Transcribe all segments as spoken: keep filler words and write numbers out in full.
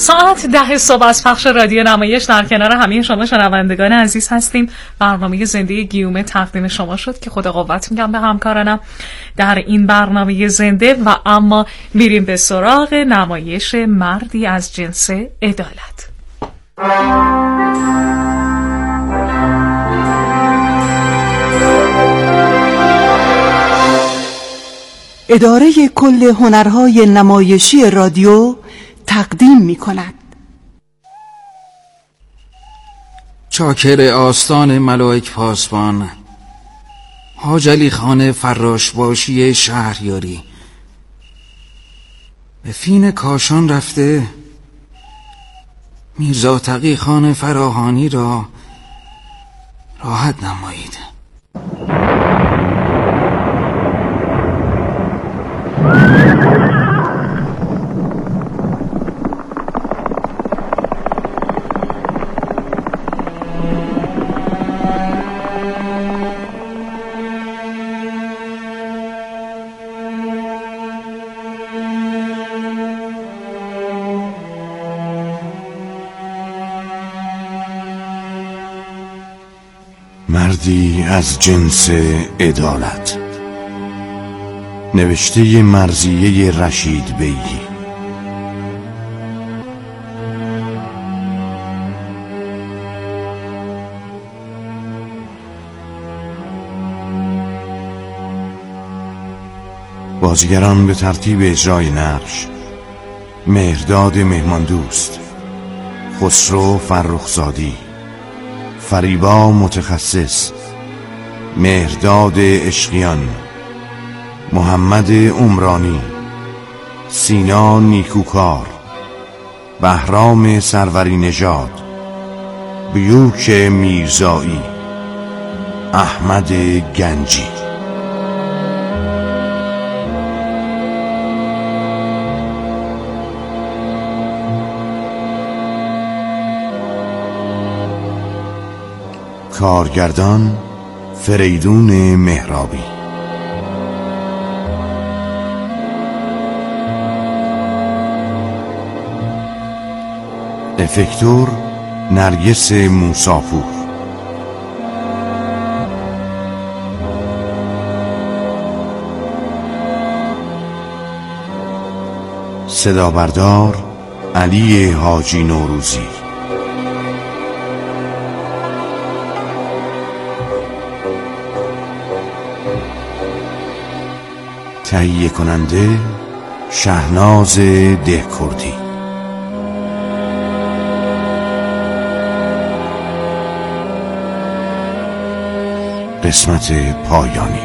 ساعت ده صبح از پخش رادیو نمایش در کنار همه شما شنوندگان عزیز هستیم. برنامه زنده گیومه تقدیم شما شد که خدا قوت میگم به همکارانم در این برنامه زنده. و اما میریم به سراغ نمایش مردی از جنس عدالت. اداره کل هنرهای نمایشی رادیو تقدیم می کند. چاکر آستان ملائک پاسبان، حاج علی خان فراشباشی شهریاری به فین کاشان رفته میرزا تقی خان فراهانی را راحت نمایید. مردی از جنس عدالت، نوشته مرضیه رشید بیگی. بازیگران به ترتیب اجرای نقش: مهرداد مهماندوست، خسرو فرخزادی، فریبا متخصص، مهرداد عشقیان، محمد عمرانی، سینا نیکوکار، بهرام سروری نژاد، بیوک میرزایی، احمد گنجی. کارگردان فریدون مهرابی. افکتور نرگس موساپور. صدا بردار علی حاجی نوروزی. تهیه کننده شهناز دهکردی. قسمت پایانی.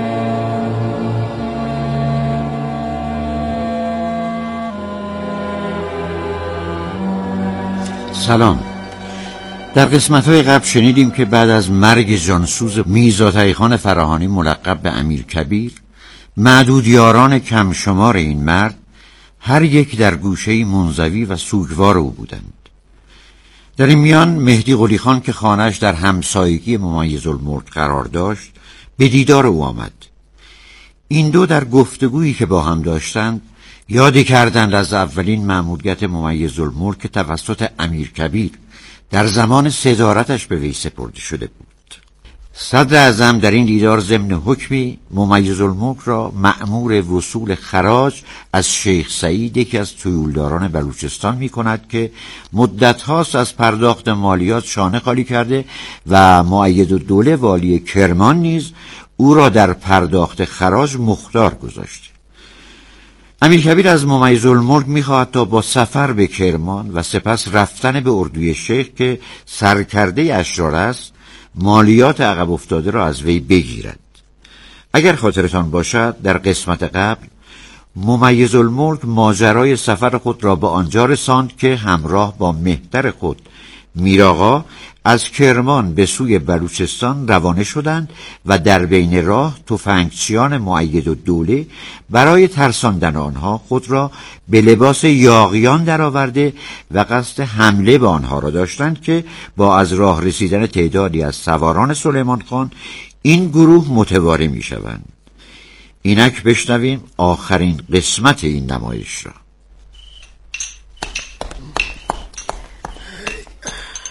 سلام. در قسمت‌های قبل شنیدیم که بعد از مرگ جانسوز میرزا تقی خان فراهانی ملقب به امیرکبیر، معدود یاران کم شمار این مرد هر یک در گوشه‌ای منزوی و سوگوار او بودند. در این میان مهدی قلی خان که خانه‌اش در همسایگی ممیزالملک قرار داشت به دیدار او آمد. این دو در گفتگویی که با هم داشتند یادی کردند از اولین مأموریت ممیزالملک که توسط امیرکبیر در زمان صدارتش به وی سپرده شده بود. صدر اعظم در این دیدار ضمن حکمی ممیزالملک را مأمور وصول خراج از شیخ سعید، یکی از طیولداران بلوچستان می کند که مدت هاست از پرداخت مالیات شانه خالی کرده و مؤیدالدوله والی کرمان نیز او را در پرداخت خراج مختار گذاشته. امیرکبیر از ممیزالملک می خواهد تا با سفر به کرمان و سپس رفتن به اردوی شیخ که سرکرده اشرار است مالیات عقب افتاده را از وی بگیرد. اگر خاطرتان باشد در قسمت قبل ممیزالملک ماجرای سفر خود را به آنجا رساند که همراه با مهتر خود میرآقا از کرمان به سوی بلوچستان روانه شدند و در بین راه تفنگچیان مؤیدالدوله برای ترساندن آنها خود را به لباس یاغیان درآورده و قصد حمله به آنها را داشتند که با از راه رسیدن تعدادی از سواران سلیمان خان این گروه متواری می شوند. اینک بشنویم آخرین قسمت این نمایش را.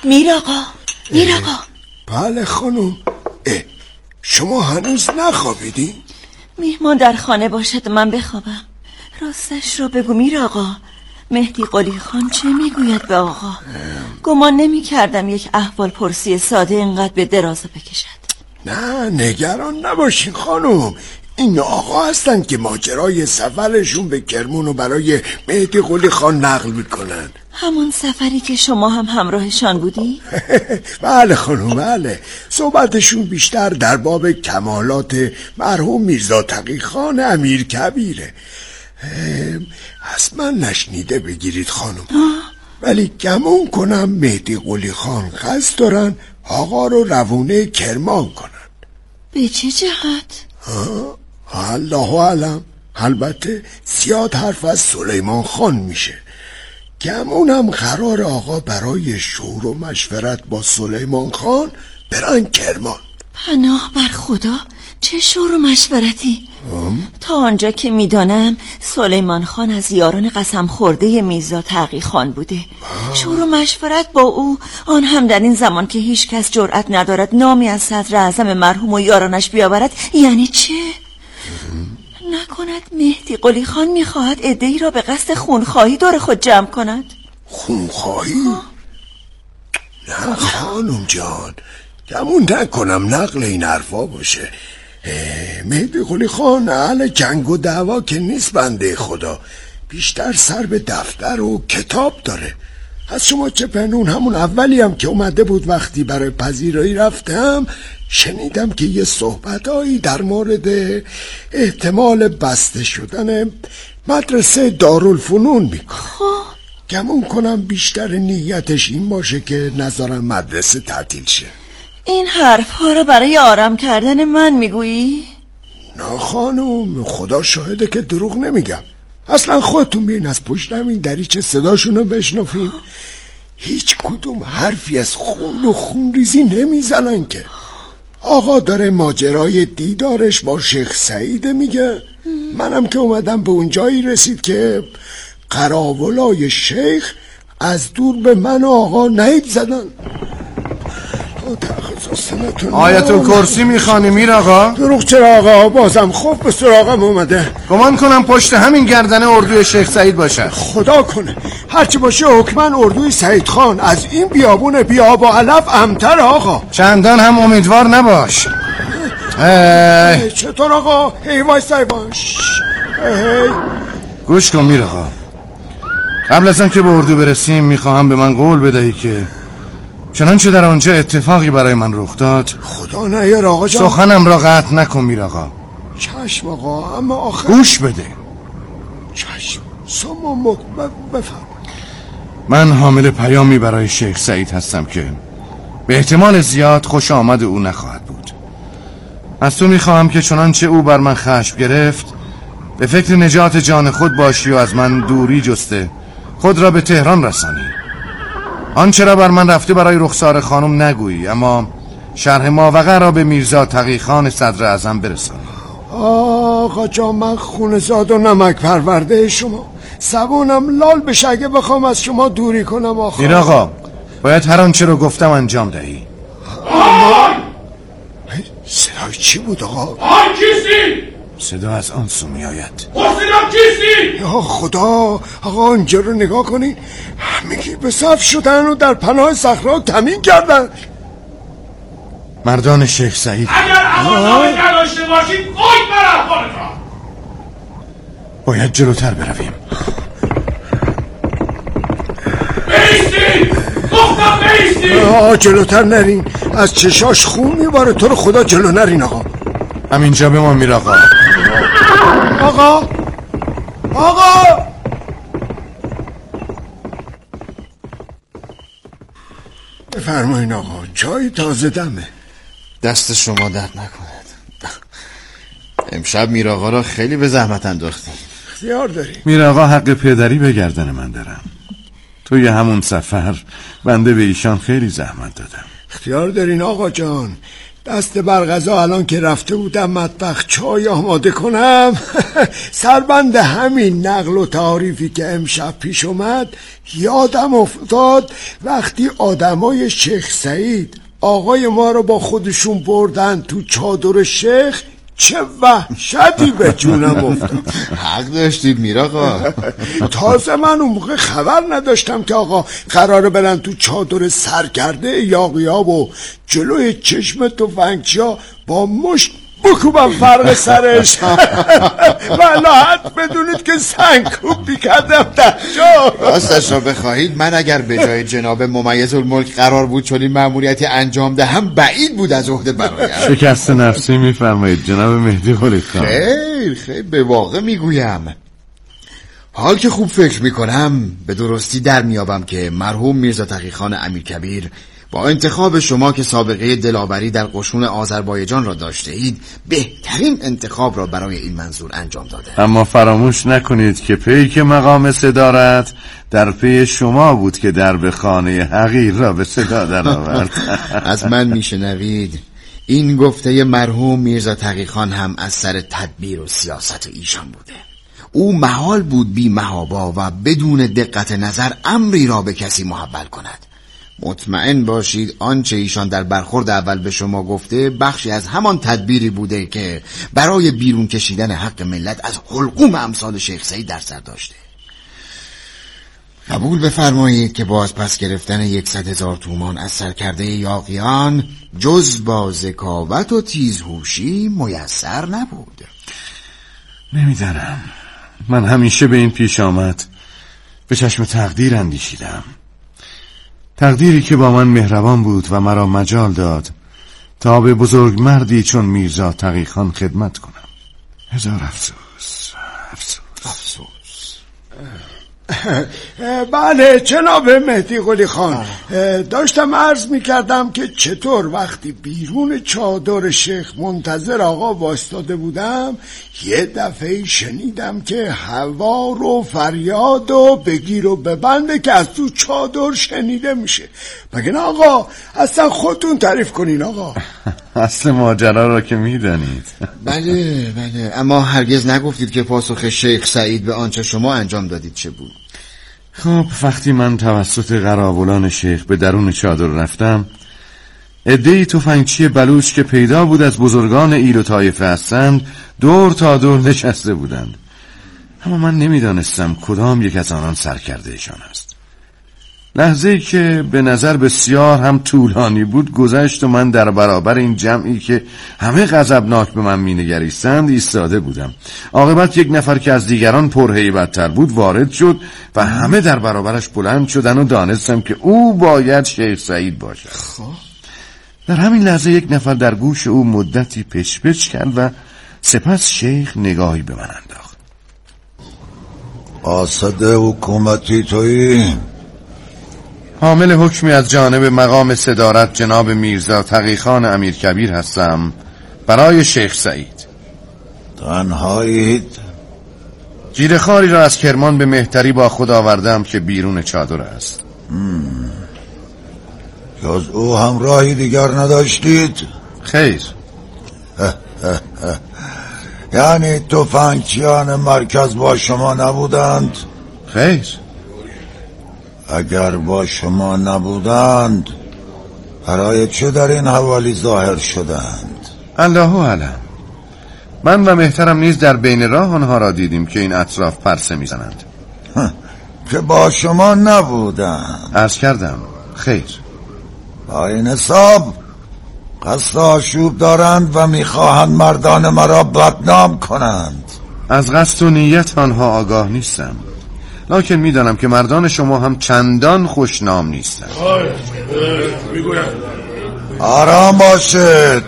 میر آقا، میر آقا. بله خانم. اه، شما هنوز نخوابیدین؟ میهمان در خانه باشد من بخوابم. راستش رو بگو میر آقا، مهدی قلی خان چه میگوید به آقا؟ گمان نمی کردم یک احوال پرسی ساده اینقدر به درازا بکشد. نه نگران نباشین خانم، این آقا هستن که ماجرای سفرشون به کرمون رو برای مهدی قلی خان نقل میکنن. همون سفری که شما هم همراهشان بودی؟ بله خانم بله. صحبتشون بیشتر در باب کمالات مرحوم میرزا تقی خان امیر کبیره. از من نشنیده بگیرید خانم، ولی گمون کنم مهدی قلی خان قصد دارن آقا رو روونه کرمان کنن. به چه جهت؟ الله اعلم. البته زیاد حرف از سلیمان خان میشه. گمونم قرار آقا برای شور و مشورت با سلیمان خان برن کرمان. پناه بر خدا، چه شور و مشورتی؟ تا آنجا که میدانم سلیمان خان از یاران قسم خورده میرزا تقی خان بوده. شور و مشورت با او، آن هم در این زمان که هیچ کس جرأت ندارد نامی از صدر اعظم مرحوم و یارانش بیاورد، یعنی چه؟ نکند مهدی قلی خان میخواهد عده‌ای را به قصد خونخواهی دور خود جمع کند؟ خونخواهی؟ نه خانم جان، گمون نکنم نقل این حرفا باشه. مهدی قلی خان اهل جنگ و دعوا که نیست بنده خدا، بیشتر سر به دفتر و کتاب داره. از شما چه پنون، همون اولی هم که اومده بود وقتی برای پذیرایی رفتم شنیدم که یه صحبتایی در مورد احتمال بسته شدن مدرسه دارالفنون میکنه. گمون کنم بیشتر نیتش این باشه که نذارن مدرسه تعطیل شه. این حرف ها رو برای آرام کردن من میگویی؟ نه خانم، خدا شاهده که دروغ نمیگم. اصلا خودتون بیاین از پشت همین دریچه صداشونو بشنفین. هیچ کدوم حرفی از خون و خونریزی نمیزنن که. آقا داره ماجرای دیدارش با شیخ سعید میگه. منم که اومدم به اون جایی رسید که قراولای شیخ از دور به من و آقا نهیب زدن. آیت الکرسی میخوانی میر آقا؟ دروغ چرا آقا، بازم خوب به سراغم اومده. گمان کنم پشت همین گردنه اردوی شیخ سعید باشه. خدا کنه هرچی باشه حکمن اردوی سعید خان از این بیابون بیاب و علف امتر آقا. چندان هم امیدوار نباش. ای چطور آقا؟ هی وایس سای باش. گوش کن میر آقا، قبل از آن که به اردو برسیم میخواهم به من قول بدهی که چنانچه در آنجا اتفاقی برای من رخ داد خدا نیار آقا جان، سخنم را قطع نکن میر آقا. چشم آقا، اما آخر گوش بده. چشم سما مک بفرم. من حامل پیامی برای شیخ سعید هستم که به احتمال زیاد خوش آمد او نخواهد بود. از تو میخواهم که چنانچه او بر من خشم گرفت به فکر نجات جان خود باشی و از من دوری جسته خود را به تهران رسانی. آنچه را بر من رفته برای رخسار خانم نگویی، اما شرح ماوقع را به میرزا تقی خان صدر اعظم برسانی. آقا جان، من خون زاد و نمک پرورده شما، زبونم لال بشه اگه بخوام از شما دوری کنم. آخا میر آقا، باید هر آنچه رو گفتم انجام دهی. آقا صدای چی بود آقا؟ آن کیستی؟ صدا از آن سو می آید. حسینم کیستی؟ یا خدا آقا، اینجا رو نگاه کنین، همگی به صف شدن و در پناه صحرا کمین کردن. مردان شیخ سعید. اگر اماننامه نداشته باشید قید بر احوالتان. باید جلوتر برویم. بیستی! گفتم بیستی! آقا جلوتر نرین، از چشاش خون میباره. تو رو خدا جلو نرین آقا. همینجا به ما میر آقا. آقا آقا بفرمایین آقا، چای تازه دمه. دست شما درد نکند. امشب میر آقا را خیلی به زحمت انداختی. اختیار داری. میر آقا حق پدری به گردن من دارم. توی همون سفر بنده به ایشان خیلی زحمت دادم. اختیار دارین آقا جان. دست بر غذا الان که رفته بودم مطبخ چای آماده کنم سربند همین نقل و تعریفی که امشب پیش اومد یادم افتاد وقتی آدمای شیخ سعید آقای ما رو با خودشون بردن تو چادر شیخ چه وحشتی به جونم افتاد. حق داشتید میراقا. تازه من اون موقع خبر نداشتم که آقا قراره برن تو چادر سرکرده یاغیاب و جلوی چشم تفنگچیا با مشت بکوبم فرق سرش. ولاحت بدونید که سنگکوبی کردم در جا. راستش را بخواهید من اگر به جای جناب ممیز الملک قرار بود چنین مأموریتی انجام دهم بعید بود از عهده برایم. شکست نفسی میفرمایید جناب مهدی قلی خان؟ خیر خیر به واقع میگویم. حال که خوب فکر میکنم به درستی در میابم که مرحوم میرزا تقیخان امیرکبیر با انتخاب شما که سابقه دلاوری در قشون آذربایجان را داشته اید بهترین انتخاب را برای این منظور انجام داده. اما فراموش نکنید که پیک مقام صدارت در پی شما بود که درب خانه حقیر را به صدا در آورد. از من میشنوید این گفته مرحوم میرزا تقیخان هم از سر تدبیر و سیاست ایشان بوده. او محال بود بی محابا و بدون دقت نظر امری را به کسی محول کند. مطمئن باشید آنچه ایشان در برخورد اول به شما گفته بخشی از همان تدبیری بوده که برای بیرون کشیدن حق ملت از حلقوم امثال شیخ سعید در سر داشته. قبول بفرمایید که باز پس گرفتن یکصد هزار تومان از سرکرده یاغیان جز با ذکاوت و تیزهوشی میسر نبود. نمیدانم، من همیشه به این پیش آمد به چشم تقدیر اندیشیدم، تقدیری که با من مهربان بود و مرا مجال داد تا به بزرگ مردی چون میرزا تقیخان خدمت کنم. هزار افسوس افسوس افسوس. بله جناب مهدی قلی خان، داشتم عرض می کردم که چطور وقتی بیرون چادر شیخ منتظر آقا وایستاده بودم یه دفعه شنیدم که هوار و فریاد و بگیر و ببنده که از تو چادر شنیده میشه. بگین آقا اصلا خودتون تعریف کنین آقا. اصل ماجرا را که میدانید. بله بله، اما هرگز نگفتید که پاسخ شیخ سعید به آنچه شما انجام دادید چه بود. خب وقتی من توسط قراولان شیخ به درون چادر رفتم، عده‌ای تفنگچی بلوچ که پیدا بود از بزرگان ایل و طایفه هستند دور تا دور نشسته بودند، اما من نمیدانستم کدام یک از آنان سرکردهشان است. لحظه‌ای که به نظر بسیار هم طولانی بود گذشت و من در برابر این جمعی که همه غضبناک به من مینگریستند ایستاده بودم. عاقبت یک نفر که از دیگران پرهیبت‌تر بود وارد شد و همه در برابرش بلند شدن و دانستم که او باید شیخ سعید باشد. در همین لحظه یک نفر در گوش او مدتی پچ پچ کرد و سپس شیخ نگاهی به من انداخت. قاصد حکومتی تویی؟ حامل حکمی از جانب مقام صدارت جناب میرزا تقیخان امیرکبیر هستم برای شیخ سعید. تنهایید؟ جیرخواری را از کرمان به مهتری با خود آوردم که بیرون چادر است. جز او همراهی دیگر نداشتید؟ خیر. یعنی تفنگچیان مرکز با شما نبودند؟ خیر. اگر با شما نبودند برای چه در این حوالی ظاهر شدند؟ الله اعلم. من و مهترم نیز در بین راه آنها را دیدیم که این اطراف پرسه میزنند. که با شما نبودند؟ عرض کردم خیر. با این حساب قصد آشوب دارند و میخواهند مردان مرا بدنام کنند. از قصد و نیت آنها آگاه نیستم، لکن میدانم که مردان شما هم چندان خوشنام نیستند. آرام باشید،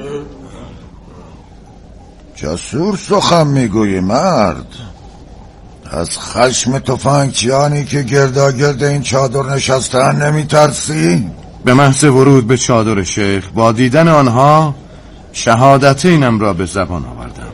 جسور سخن میگویی مرد. از خشم تفنگچیانی که گرداگرد این چادر نشستن نمیترسی؟ به محض ورود به چادر شیخ با دیدن آنها شهادت اینم را به زبان آوردم.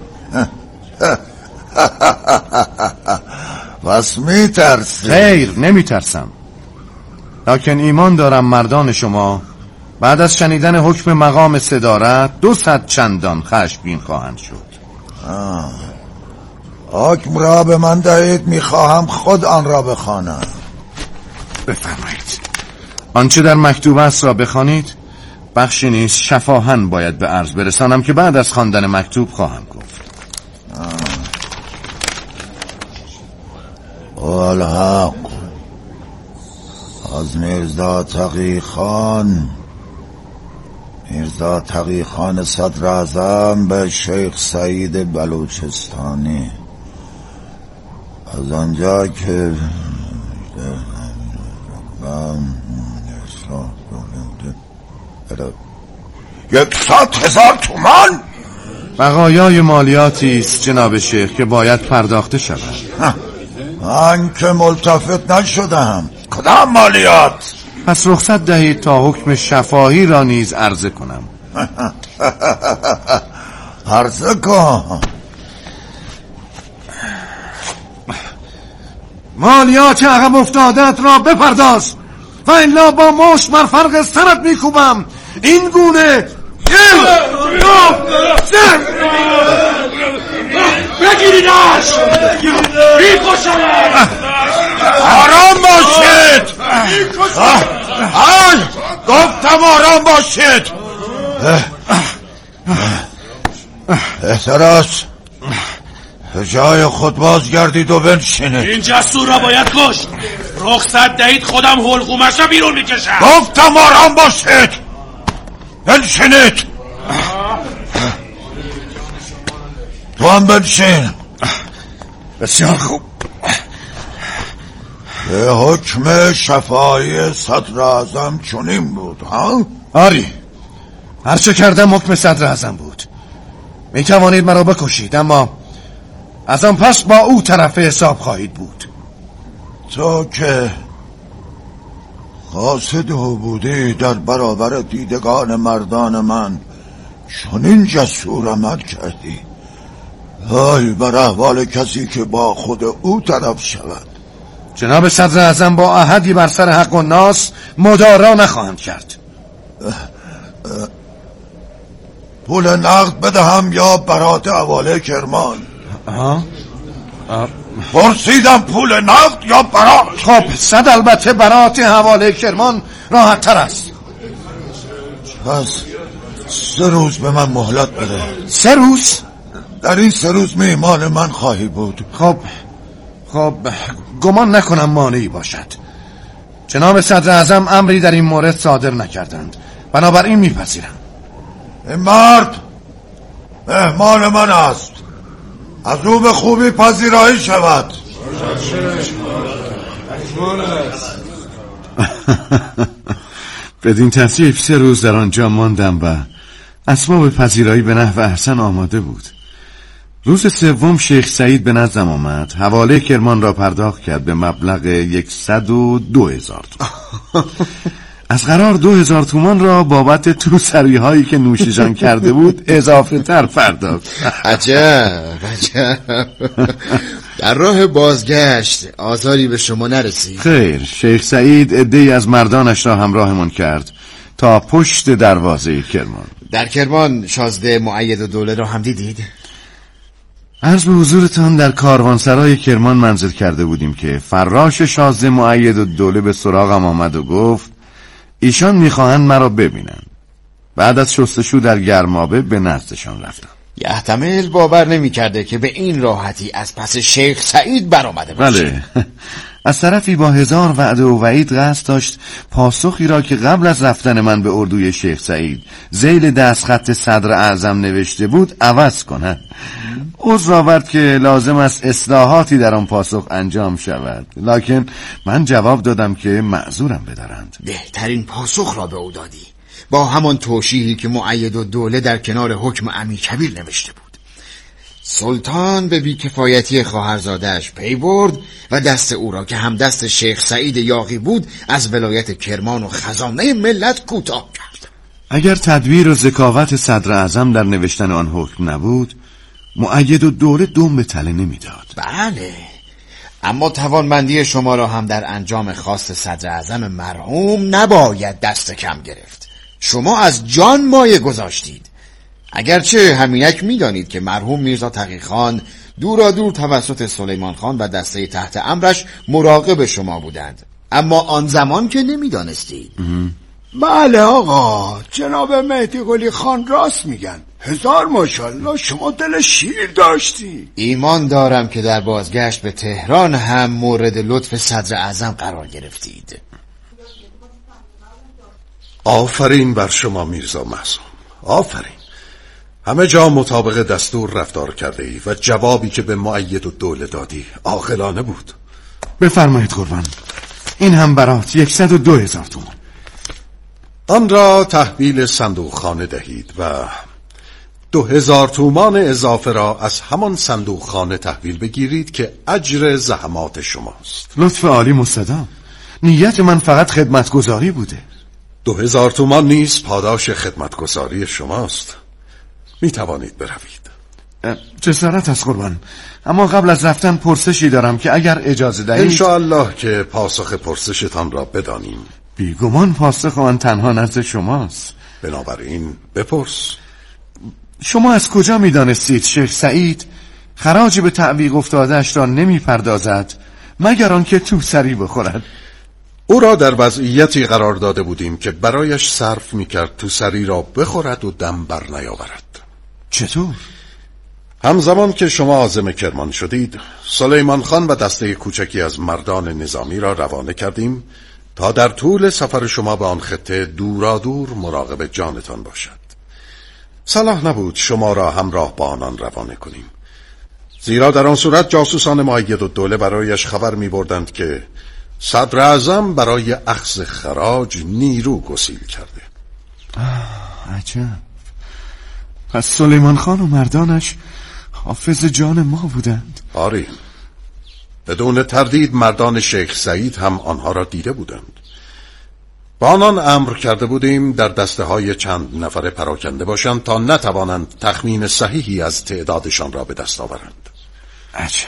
بس میترسی؟ خیر نمیترسم، لکن ایمان دارم مردان شما بعد از شنیدن حکم مقام صدارت دو صد چندان خشمگین خواهند شد. آه. حکم را به من دهید، میخواهم خود آن را بخوانم. بفرمایید. آنچه در مکتوب است را بخوانید. بخشی نیز شفاهن باید به عرض برسانم که بعد از خواندن مکتوب خواهم گفت. والحق از میرزا تقی خان میرزا تقی خان صدر اعظم به شیخ سعید بلوچستانی، از آنجا که یکصد هزار تومان بقایای مالیاتی است جناب شیخ که باید پرداخته شود. من که ملتفت نشدم. کدام مالیات؟ پس رخصت دهید تا حکم شفاهی را نیز عرضه کنم. عرضه کن. مالیات عقب افتادت را بپرداز و الا با مشت بر فرق سرت میکوبم. این گونه بگیریدش، میکشنش. آرام باشید. آی گفتم آرام باشید. احتراس به جای خود بازگردید و بنشینید. این جسور را باید کشت. رخصت دهید خودم حلقومش را بیرون میکشم. گفتم آرام باشید، بنشینید. تو هم بنشین. بسیار خوب. به حکم شفاهی صدر اعظم چنین بود ها؟ آری، هرچه کردم حکم صدر اعظم بود. می توانید مرا بکشید، اما از آن پس با او طرف حساب خواهید بود. تو که قاصد او بودی در برابر دیدگان مردان من چنین جسور عمل کردی. ای بر احوال کسی که با خود او طرف شود. جناب صدر اعظم با احدی بر سر حق و ناس مدارا نخواهند کرد. اه اه پول نقد بدهم یا برات حواله کرمان؟ آها. پرسیدم پول نقد یا برات؟ خب صد البته برات حواله کرمان راحت تر است. پس سه روز به من مهلت بده. سه روز؟ در این سه روز میهمان من خواهی بود. خب خب گمان نکنم مانعی باشد. جناب صدر اعظم امری در این مورد صادر نکردند، بنابراین میپذیرم. این مرد مهمان من است، از او به خوبی پذیرایی شود. بدین ترتیب سه روز در آنجا ماندم و اسباب پذیرایی به نحو احسن آماده بود. روز سوم شیخ سعید به نزدم آمد، حواله کرمان را پرداخت کرد به مبلغ یکصد و دو هزار تومان. از قرار دو هزار تومان را بابت توسری هایی که نوشیجان کرده بود اضافه تر پرداخت. عجب عجب. در راه بازگشت آزاری به شما نرسید؟ خیر، شیخ سعید عده‌ای از مردانش را همراهمان کرد تا پشت دروازه کرمان. در کرمان شازده مؤید و دوله را هم دیدید؟ عرض به حضورتان در کاروانسرای کرمان منزل کرده بودیم که فراش شازده مؤید و دوله به سراغم آمد و گفت ایشان میخواهند مرا ببینند. بعد از شستشو در گرمابه به نزدشان رفتم. یحتمل باور نمی کرده که به این راحتی از پس شیخ سعید برآمده باشه. بله. از طرفی با هزار وعده و وعید قصد داشت پاسخی را که قبل از رفتن من به اردوی شیخ سعید ذیل دستخط صدر اعظم نوشته بود عوض کند. عذر آورد که لازم است اصلاحاتی در آن پاسخ انجام شود، لکن من جواب دادم که معذورم بدارند. بهترین پاسخ را به او دادی، با همان توشیحی که مؤید و دوله در کنار حکم امیرکبیر نوشته بود. سلطان به بیکفایتی خواهرزاده‌اش پی برد و دست او را که هم دست شیخ سعید یاغی بود از ولایت کرمان و خزانه ملت کوتاه کرد. اگر تدبیر و ذکاوت صدر اعظم در نوشتن آن حکم نبود، مؤید و دوله دم به تله نمیداد. بله، اما توانمندی شما را هم در انجام خواست صدر اعظم مرحوم نباید دست کم گرفت. شما از جان مایه گذاشتید. اگرچه همینک میدانید که مرحوم میرزا تقی‌خان دورا دور توسط سلیمان خان و دسته تحت امرش مراقب شما بودند، اما آن زمان که نمیدانستید. بله آقا، جناب مهدی قلی خان راست میگن. هزار ماشاءالله شما دل شیر داشتی. ایمان دارم که در بازگشت به تهران هم مورد لطف صدر اعظم قرار گرفتید. آفرین بر شما میرزا معصوم، آفرین. همه جا مطابق دستور رفتار کرده ای و جوابی که به مؤید و دوله دادی عاقلانه بود. بفرمایید قربان، این هم برات یکصد و دو هزار تومان. آن را تحویل صندوق خانه دهید و دو هزار تومان اضافه را از همان صندوق خانه تحویل بگیرید که اجر زحمات شماست. لطف عالی مستدام، نیت من فقط خدمتگزاری بوده. دو هزار تومان نیز پاداش خدمتگزاری شماست. می توانید بروید. جسارت از قربان، اما قبل از رفتن پرسشی دارم که اگر اجازه دهید. انشاءالله که پاسخ پرسشتان را بدانیم. بیگمان پاسخ آن تنها نزد شماست. بنابراین بپرس. شما از کجا می دانستید شیخ سعید خراج به تعویق افتاده‌اش را نمی پردازد مگر آنکه تو سری بخورد؟ او را در وضعیتی قرار داده بودیم که برایش صرف می کرد تو سری را بخورد و دم بر نیاورد. چطور؟ همزمان که شما عازم کرمان شدید، سلیمان خان و دسته کوچکی از مردان نظامی را روانه کردیم تا در طول سفر شما به آن خطه دورا دور مراقب جانتان باشد. صلاح نبود شما را همراه با آنان روانه کنیم، زیرا در آن صورت جاسوسان مؤید و دوله برایش خبر می بردند که صدر اعظم برای اخذ خراج نیرو گسیل کرده. آه، عجب. پس سلیمان خان و مردانش حافظ جان ما بودند. آری، بدون تردید مردان شیخ سعید هم آنها را دیده بودند. با آنان امر کرده بودیم در دسته های چند نفره پراکنده باشند تا نتوانند تخمین صحیحی از تعدادشان را به دست آورند. عجب.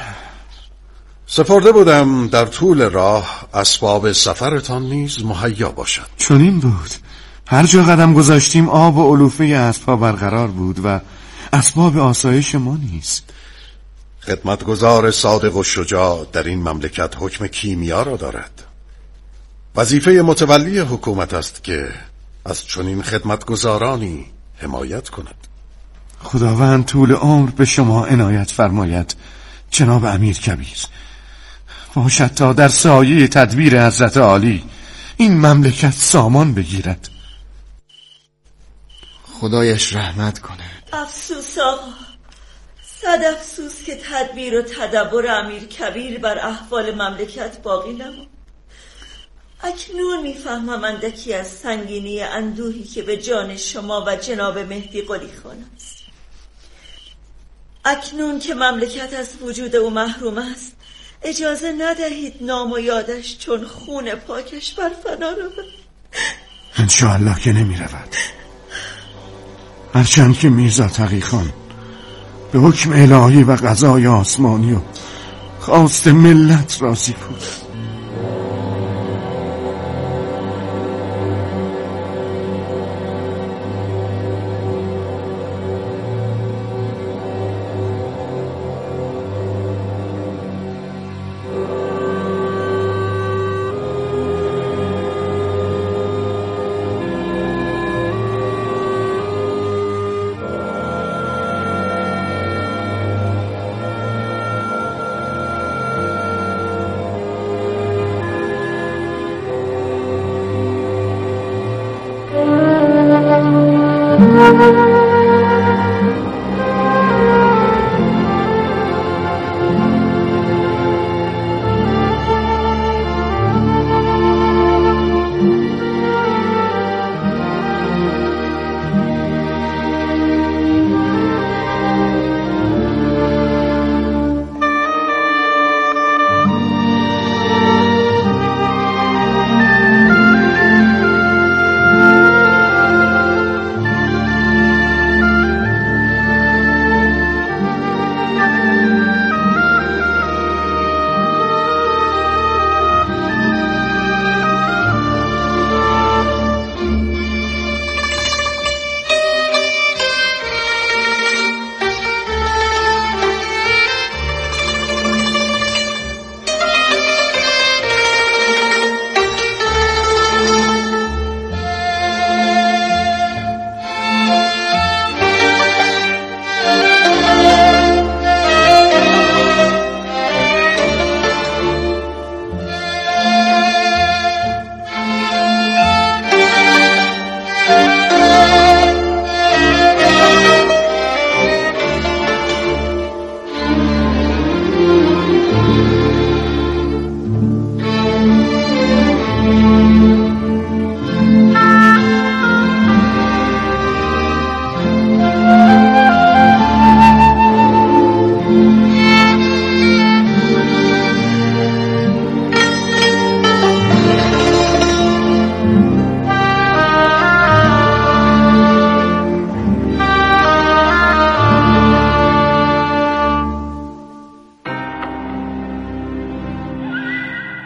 سپرده بودم در طول راه اسباب سفرتان نیز مهیا باشد. چنین بود. هر جا قدم گذاشتیم آب و علوفه اسبها برقرار بود و اسباب آسایش ما نیست. خدمتگزار صادق و شجاع در این مملکت حکم کیمیا را دارد. وظیفه متولی حکومت است که از چنین خدمتگزارانی حمایت کند. خداوند طول عمر به شما عنایت فرماید جناب امیر کبیر. باشد تا در سایه تدبیر حضرت عالی این مملکت سامان بگیرد. خدایش رحمت کند. افسوس آقا، صد افسوس که تدبیر و تدبر امیر کبیر بر احوال مملکت باقی نمود. اکنون میفهمم اندکی از سنگینی اندوهی که به جان شما و جناب مهدی قلی خان است. اکنون که مملکت از وجود او محروم است، اجازه ندهید نام و یادش چون خون پاکش بر فنا رود. انشاءالله که نمی رود، هرچند که میرزا تقی‌خان به حکم الهی و قضای آسمانی و خواست ملت راضی بود.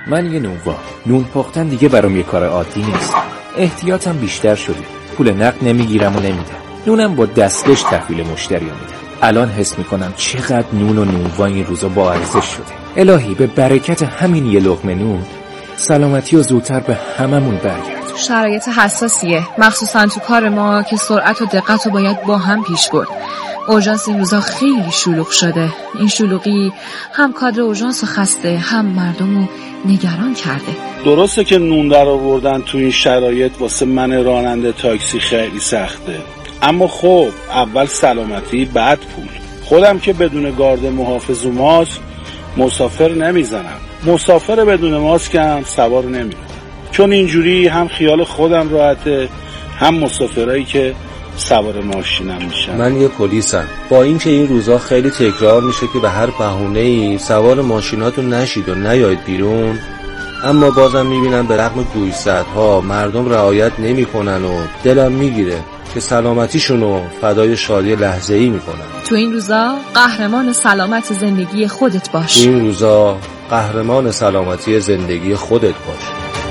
من یه نونوا. نون پختن دیگه برام یه کار عادی نیست. احتیاطم بیشتر شده. پول نقد نمیگیرم و نمیدم. نونم با دستکش تحویل مشتری میدم. الان حس میکنم چقدر نون و نونوا این روزا با ارزش شده. الهی به برکت همین یه لقمه نون سلامتی و زودتر به هممون برگرد. شرایط حساسیه، مخصوصا تو کار ما که سرعت و دقت رو باید با هم پیش برد. اورژانس این روزا خیلی شلوغ شده. این شلوغی هم کادر اورژانس رو خسته، هم مردم رو نگران کرده. درسته که نون در آوردن تو این شرایط واسه من راننده تاکسی خیلی سخته، اما خب اول سلامتی بعد پول. خودم که بدون گارد محافظ و ماسک مسافر نمیزنم، مسافر بدون ماسک هم سوار نمیرم، چون اینجوری هم خیال خودم راحته هم مسافرایی که سوار ماشینم میشن. من یه پلیسم. با اینکه این روزا خیلی تکرار میشه که به هر بهونه‌ای سوار ماشیناتون نشید و نیایید بیرون، اما بازم میبینم به رغم گوشزدها مردم رعایت نمیکنن و دلم میگیره که سلامتیشونو فدای شادی لحظه‌ای میکنن. تو این روزا قهرمان سلامت زندگی خودت باش. تو این روزا قهرمان سلامتی زندگی خودت باش.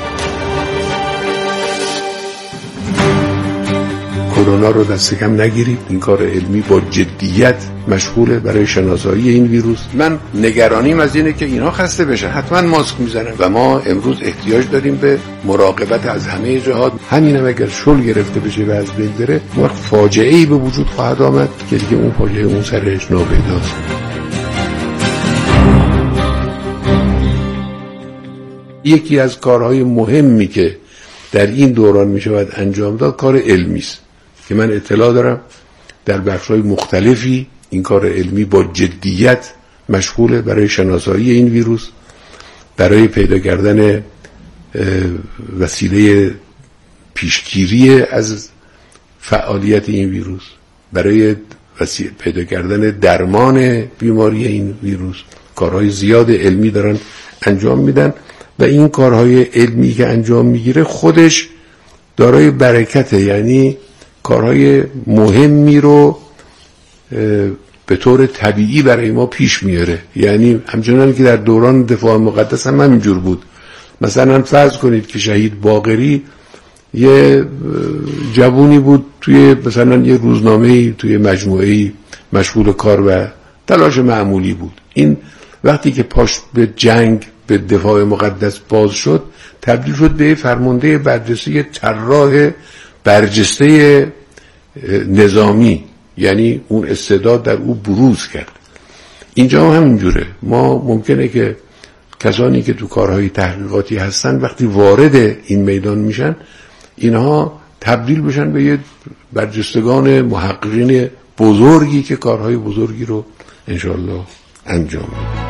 کرونا رو دست کم نگیرید. این کار علمی با جدیت مشغوله برای شناسایی این ویروس. من نگرانیم از اینه که اینها خسته بشن، حتما ماسک میزنن و ما امروز احتیاج داریم به مراقبت از همه جهات. همینم اگر شل گرفته بشه و از بین بره، وقت فاجعه‌ای به وجود خواهد آمد که دیگه اون فاجعه اون سرش ناپیداست. یکی از کارهای مهمی که در این دوران میشود انجام داد کار علمی است که من اطلاع دارم در بخش‌های مختلفی این کار علمی با جدیت مشغوله برای شناسایی این ویروس، برای پیدا کردن وسیله پیشگیری از فعالیت این ویروس، برای پیدا کردن درمان بیماری این ویروس. کارهای زیاد علمی دارن انجام میدن و این کارهای علمی که انجام میگیره خودش دارای برکته، یعنی کارهای مهمی رو به طور طبیعی برای ما پیش میاره. یعنی همچنان که در دوران دفاع مقدس هم همینجور بود. مثلا فرض کنید که شهید باقری یه جوونی بود توی مثلا یه روزنامه‌ای توی مجموعه‌ای مشغول کار و تلاش معمولی بود. این وقتی که پاش به جنگ به دفاع مقدس باز شد تبدیل شد به فرمانده برجسته طراح برجسته نظامی، یعنی اون استعداد در او بروز کرد. اینجا هم همینجوره. ما ممکنه که کسانی که تو کارهای تحقیقاتی هستن وقتی وارد این میدان میشن اینها تبدیل بشن به یه برجستگان محققین بزرگی که کارهای بزرگی رو انشالله انجام میدن.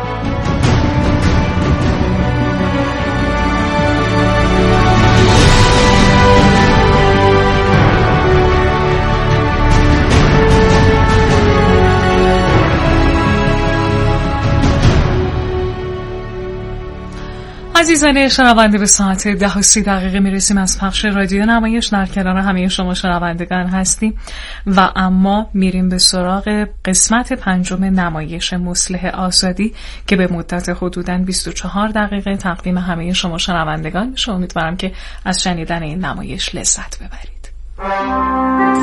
عزیزان شنونده، به ساعت ده و سی دقیقه میرسیم از پخش رادیو نمایش. در کنار همه شما شنوندگان هستیم و اما میریم به سراغ قسمت پنجم نمایش مصلح آزادی که به مدت حدوداً بیست و چهار دقیقه تقدیم همه شما شنوندگان میشه. امیدوارم که از شنیدن این نمایش لذت ببرید.